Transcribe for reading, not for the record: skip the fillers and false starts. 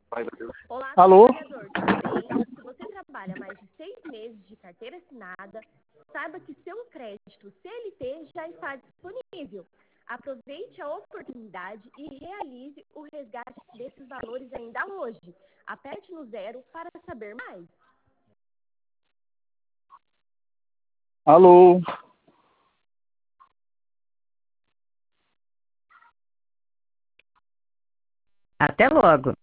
Olá, Alô? trabalhador, tudo bem? Se você trabalha mais de 6 meses de carteira assinada, saiba que seu crédito CLT já está disponível. Aproveite a oportunidade e realize o resgate desses valores ainda hoje. Aperte no 0 para saber mais. Alô? Até logo!